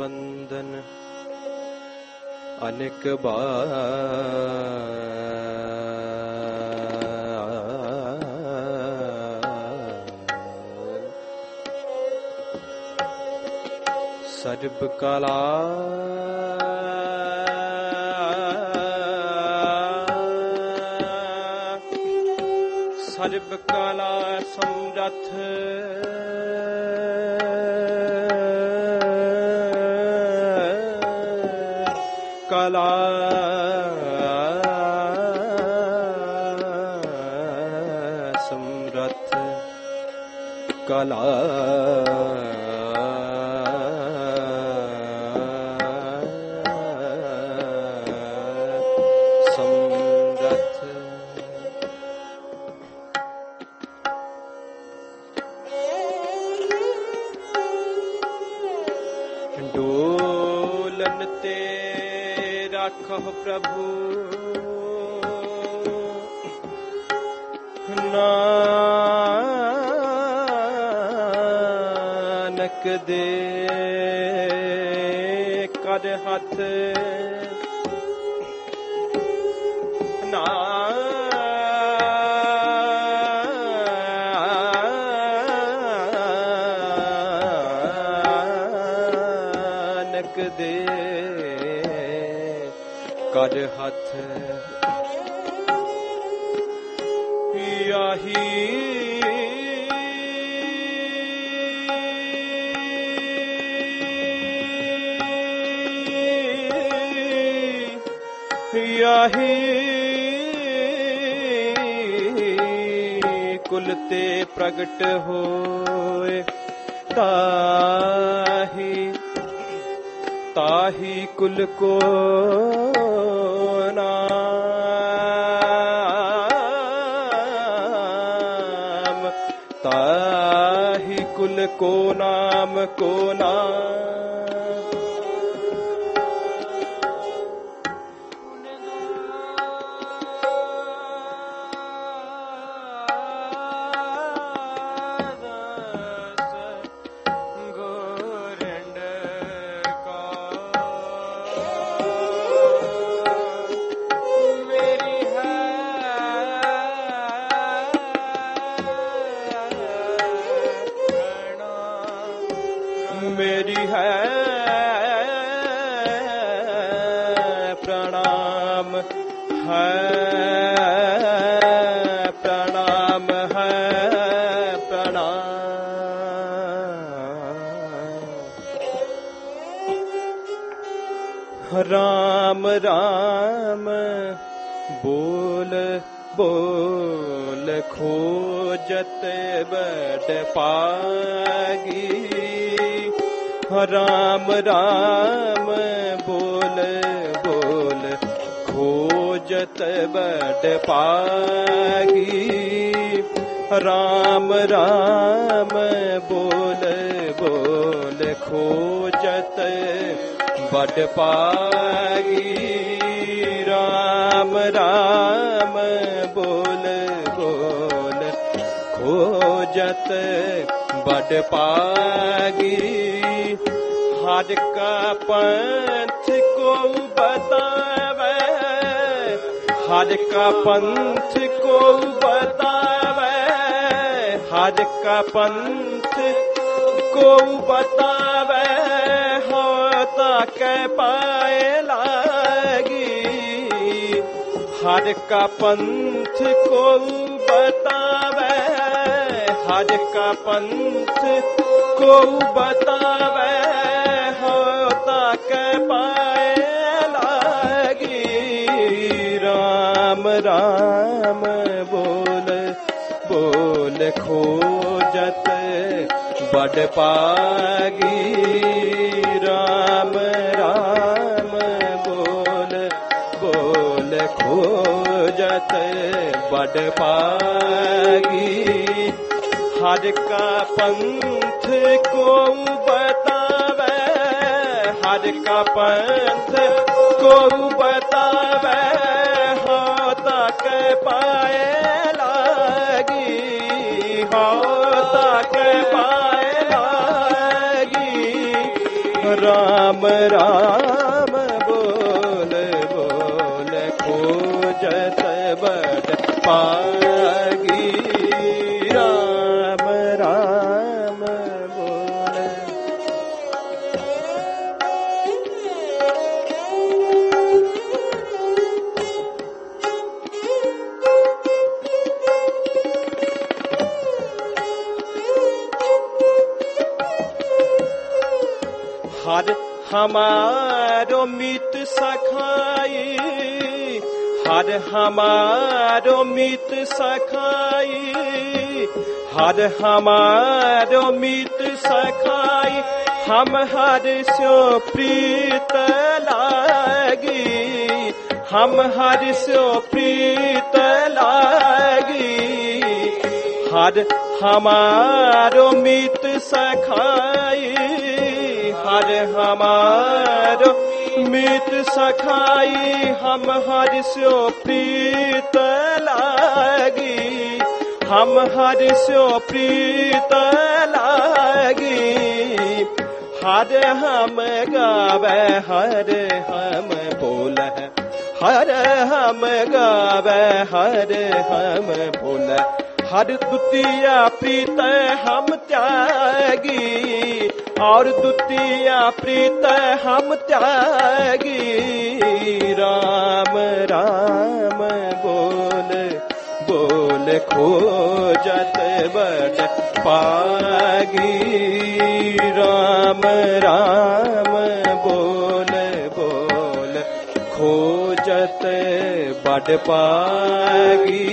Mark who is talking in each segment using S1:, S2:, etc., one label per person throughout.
S1: बंधन अनेक बार सर्व कला सर्व कला समरथ कला समरथ कला कहो प्रभु नानक दे कर हाथ नानक दे कर हाथ याही याही कुल ते प्रगट होए ताही कुल को नाम ताही कुल को नाम को नाम मेरी है प्रणाम है प्रणाम है प्रणाम राम राम बोल बोल खोजत बड़ पागी राम राम बोल बोल खोजत बड़ पागी राम राम बोल बोल खोजत बड़ पागी राम राम बोल बोल खोजत बड़ पागी हर का पंथ को बतावे हर का पंथ को बतावे हर का पंथ को बतावे होता के पाए लागी हर का पंथ को बतावे हर का पंथ को बतावे होता के पाए लागी राम राम बोल बोल खोजत बड़ पागी राम राम बोल बोल खोजत बड़ पागी हर का पंथ को बतावे हर का पंथ को बतावे होता के पाए लागी होता के पाए लागी राम राम राम बोल बोल खोजत बड़ पागी राम राम बोल। हर हमारो मित सखाई, हर हमारो मित सखाई, हर हमारो मित सखाई, हम हर स्यो प्रीत लागी, हम हर स्यो प्रीत लागी। हर हमारो मित सखाई, हर हमारो मित सखाई, हम हर स्यो प्रीत लागी, हम हर स्यो प्रीत लागी। हर हम गावे हर हम बोले, हर हम गावे हर हम बोले। हर द्वितीया प्रीत हम त्यागी, और द्वितीया प्रीत हम त्यागी। राम राम बोल बोल खोजत बड़ पागी, राम राम बोल बोल खोजत बड़ पागी।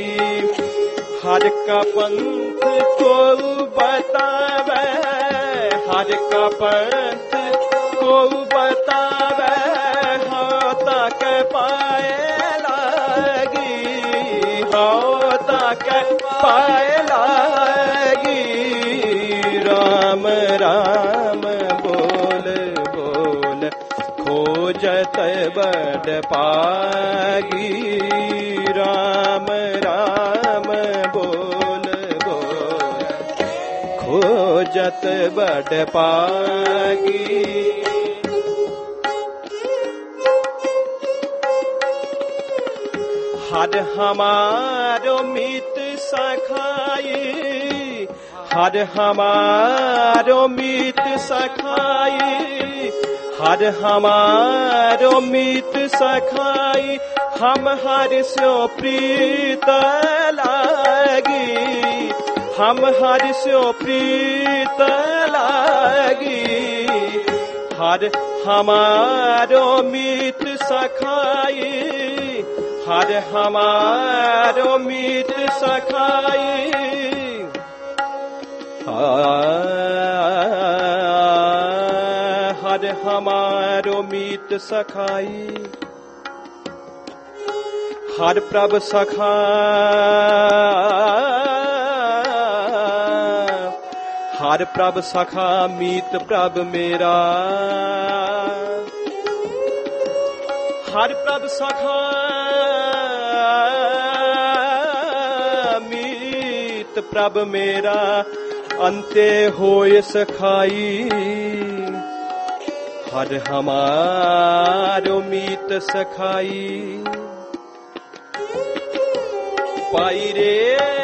S1: हर का पंथ को बतावे, हर का पंथ को बतावे, होता के पाए लागी, होता के पाए लागी। राम राम बोल बोल खोजत बड़ पागी, राम राम बोल बोल खोजत बड़ पागी। हर हमारो मित सखाई, हर हमारो मित सखाई, हर हमारो मित सखाई, हम हर स्यो प्रीत लागी, हम हर स्यो प्रीत लागी। हर हमारो मित सखाई, हर हमारो मित सखाई, हर हमारो मित सखाई। हर प्रभ सखा, हर प्रभ सखा मीत प्रभ मेरा, हर प्रभ सखा मीत प्रभ मेरा, अंते होय सखाई। हर हमारो मीत सखाई, पाई रे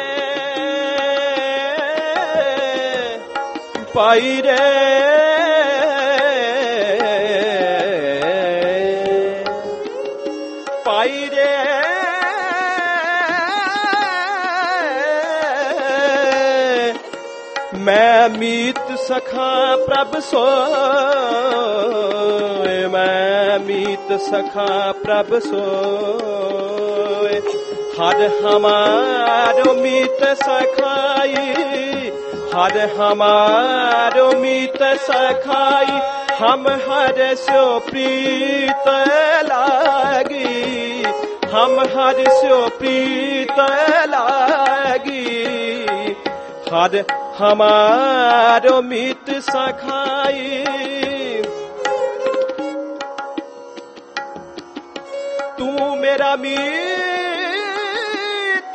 S1: पाई रे पाई रे मैं मीत सखा प्रभ सोए, मैं मीत सखा प्रभ सोए। हर हमारो मीत सखाई, हर हमारो मीत सखाई, हम हर स्यो प्रीत लागी, हम हर स्यो प्रीत लागी। हर हमारो मीत सखाई, तू मेरा मीत,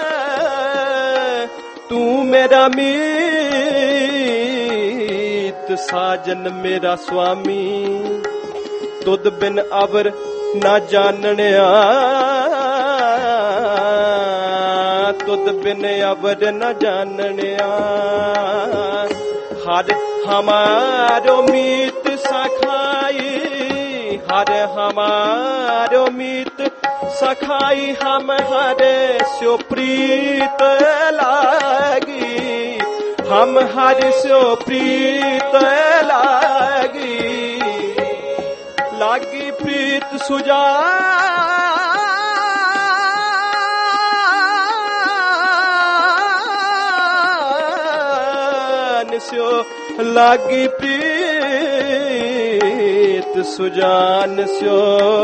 S1: तू मेरा मीत साजन मेरा स्वामी, तुद बिन अवर ना जाननिया, तुद बिन अवर न जाननिया। हर हमारो मीत सखाई, हर हमारो मीत सखाई, हम हरे स्यो प्रीत लागी, हम हर स्यो प्रीत लागी, लागी प्रीत सुजान स्यो, लागी प्रीत सुजान स्यो,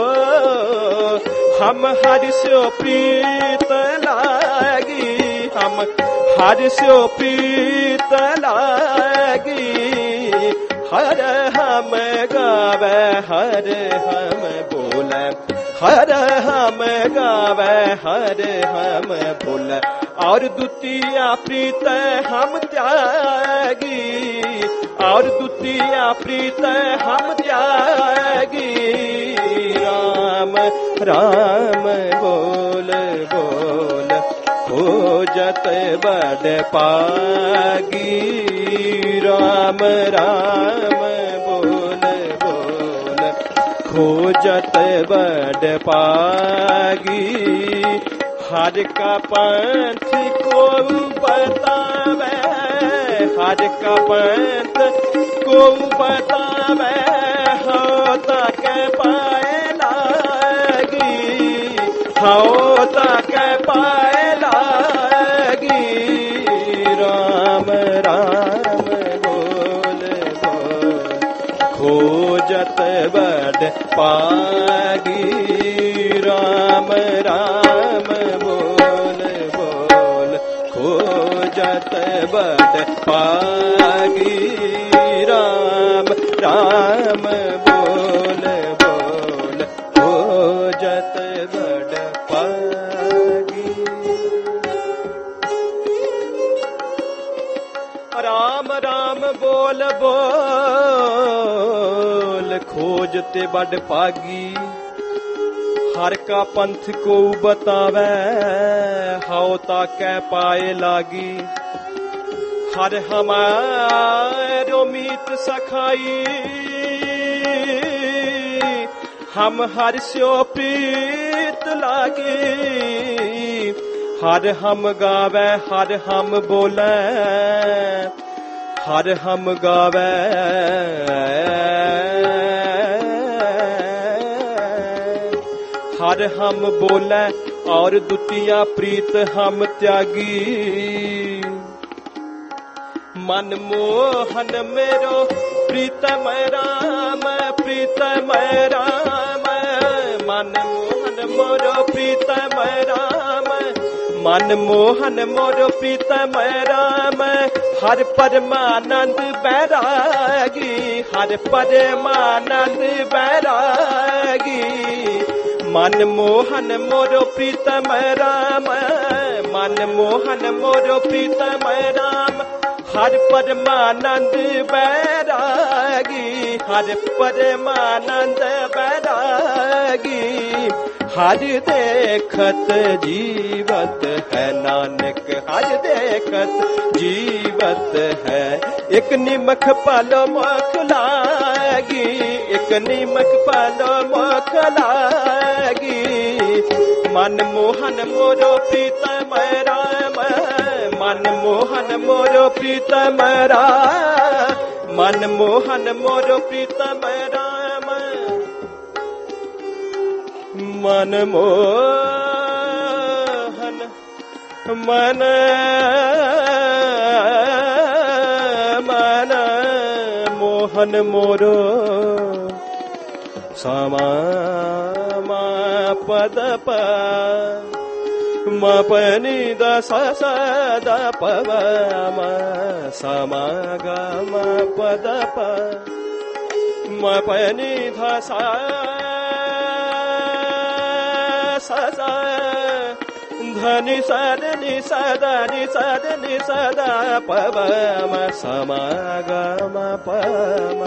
S1: हम हर स्यो प्रीत लागी, हम हर स्यो प्रीत लागी। हर हम गावे हर हम बोले, हर हम गावे हर हम बोले, और द्वितीया प्रीत हम त्यागी, और द्वितीया प्रीत हम त्यागी। राम राम बोल बोल खोजत बड़ पागी, राम राम बोल बोल खोजत बड़ पागी। हर का पंथ को बतावे, हर का पंथ को बतावे, हो तक पाए लागी, हो तक पाए लागी। राम राम बोल बोल खोजत बड़ पागी, राम राम बोल बोल खोजत बड़ पागी, राम राम बोल बोल खोजत बड़ पागी। राम राम बोल बोल खोजते बड़ पागी। हर का पंथ को बतावे, हाउ ताकै पाए लागी। हर हमारो मीत सखाई, हम हर स्यो प्रीत लागी। हर हम गावे हर हम बोले, हर हम गावे हर हम बोले, और द्वितीया प्रीत हम त्यागी। मन मोहन मेरो प्रीतम राम, प्रीतम राम, मन मोहन मोरो प्रीतम राम, मन मोहन मोरो प्रीतम राम। हर परमानंद बैरागी, हर परमानंद बैरागी। मन मोहन मोरो प्रीतम राम, मन मोहन मोरो प्रीतम राम। हर परमानंद बैरागी, हर परमानंद बैरागी। हर देखत जीवत है नानक, हर देखत जीवत है। एक निमख पालो मुख लागी, एक निमख पालो मुख लागी। मन मोहन मोरो प्रीतम राम, मन मोहन मोरो प्रीतम राम, मन मोहन मोरो प्रीतम राम। मन मोहन मन मन मोहन मोरो समा पद प मपनी दस सद पव म समा ग म पद प मपनी धसा ससा धनि सदनि सदनि सदनि सदा पवम समागम पम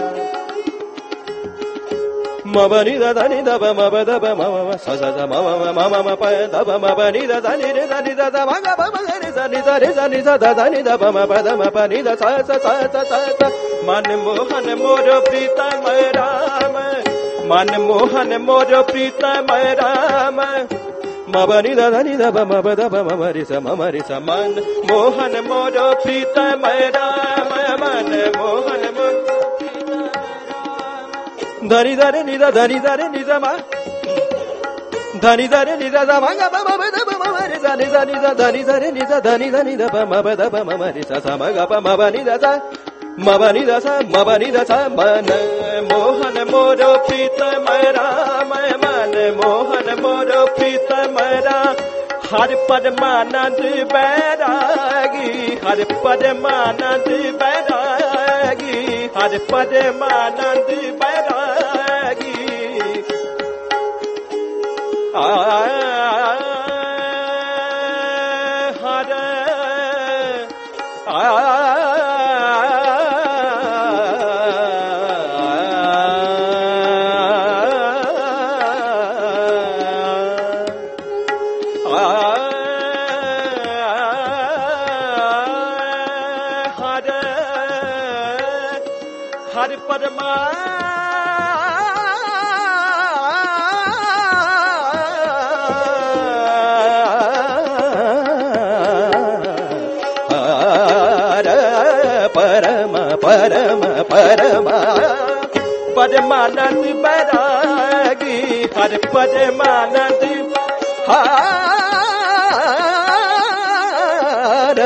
S1: मबनि दनि दब मब दब मम स स मम मम प दब मबनि दनि रे दनि द मग मगरि दनि दरि दनि द दनि दब मब दम पनि द स स स स मन मोहन मोर प्रीतम राम मन मोहन मोर प्रीतम राम मबनि दनि दब मब दब ममरि स मन मोहन मोर प्रीतम राम मन मोहन मोर धनि धरे निद धनि धरे निद मा धनि धरे निद द मग ब ब द ब मरि धनि धनि द धनि धरे निद धनि धनि द ब म ब द ब मरि स स म ग प म ब नि द स म ब नि द स म ब नि द स मन मोहन मोर प्रीतम राम मन मोहन मोर प्रीतम राम हर परमानंद बैरागी हर परमानंद बैरागी हर परमानंद बैरागी हर हर परमा परम परम परम परमानंद बैरागी हर परमानंद हर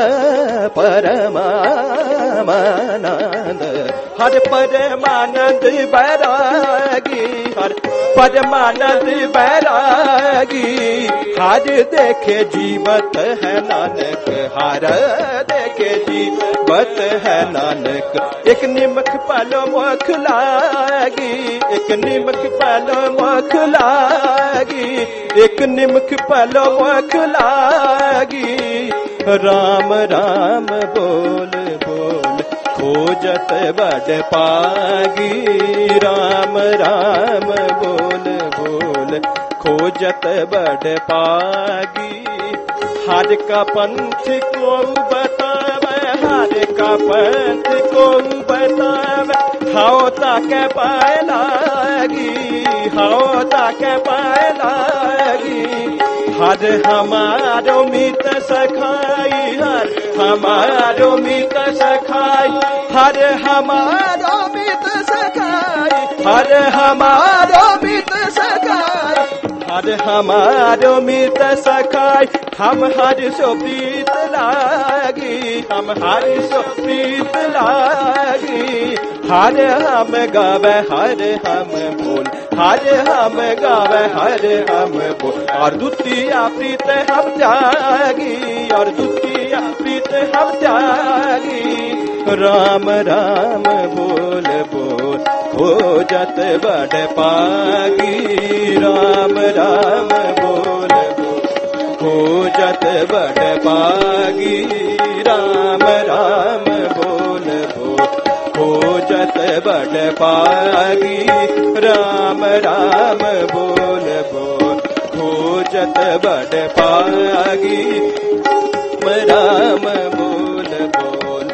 S1: परमानंद हर परमानंद बैरागी हर परमानंद बैरागी हर देखे जीवत है नानक हर देखे जीवत है नानक एक निमक पालो मुख लागी एक निमक पालो मुख लागी एक निमक पालो मुख लागी राम राम बोल बोल खोजत बड़ पागी राम राम बोल बोल खोजत बड़ पागी हर का पंथ को बतावे हर का पंथ को बतावे हाओ ताक पाए लागी हाओ ताक पाए लागी हर हमारो मित सखाई हर हमारो मित सखाई हर हमारो मित सखाई हर हमारो मित सखाई हर हमारो मित सखाई हम हर सो प्रीत लागी हम हर सो प्रीत लागी हर हम गावे हर हम बोल हर हम गावे हर हम बोल और द्वितीय प्रीत हम जागी और द्वितीय प्रीत हम जागी राम राम बोल बोल खोजत बड़ पागी राम राम बोल बोल खोजत बड़ पागी राम राम बोल बोल खोजत बड़ पागी राम राम बोल बोल खोजत बड़ पागी राम बोल बोल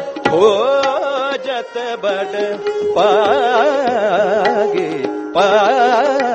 S1: खोजत बड़ पागी